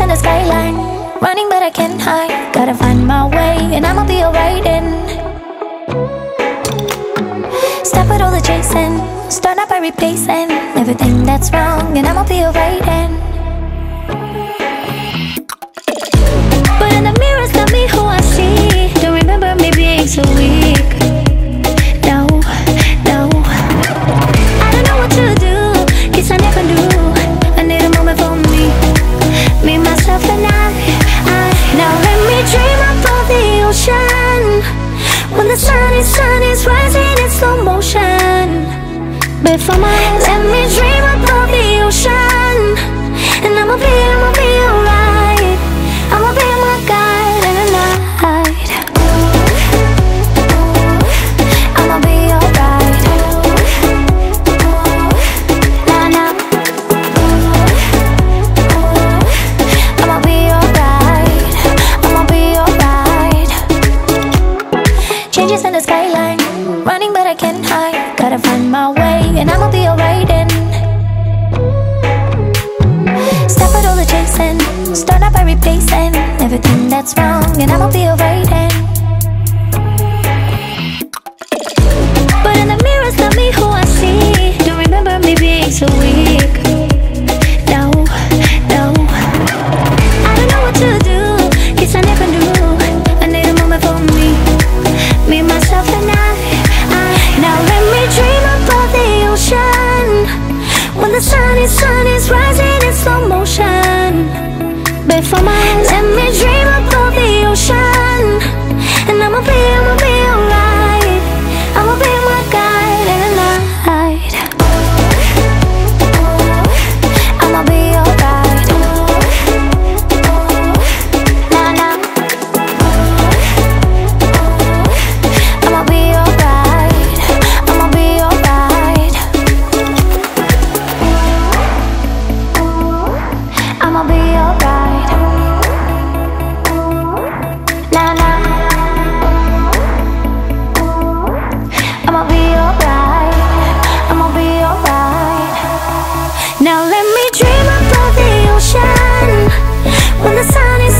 the skyline, running but I can't hide. Gotta find my way and I'ma be alright. And stop with all the chasing, start out by replacing everything that's wrong, and I'ma be alright. And but in the mirror, it's not me who I see. Don't remember me being so weak. No, no, I don't know what to do, guess I never knew. I need a moment for me, myself and I. Now let me dream above the ocean, when the sun is rising in slow motion before my eyes. Let me dream above the ocean, and I'ma be alright. I'ma be my guide in the night. I'ma be alright. Nah, nah. I'ma be alright. I'ma be alright. Changes in the skyline, running but I can't hide. Gotta find my way and I'ma be alright. And stop with all the chasing, start out by replacing everything that's wrong, and I'ma be alright. And but in the mirror, it's not me who I see. Don't remember me being so weak. No, no, I don't know what to do, guess I never knew. I need a moment for me, myself and I. Now let me dream above the ocean, when the sun is rising in slow motion before my eyes. Let me dream above the ocean, and I'ma be alright. I'ma be my guide in the night. I'ma be alright. Nah, nah. I'ma be alright. I'ma be alright. I'ma be alright. Nah, nah. I'ma be alright. I'ma be alright. Now let me dream above the ocean, when the sun is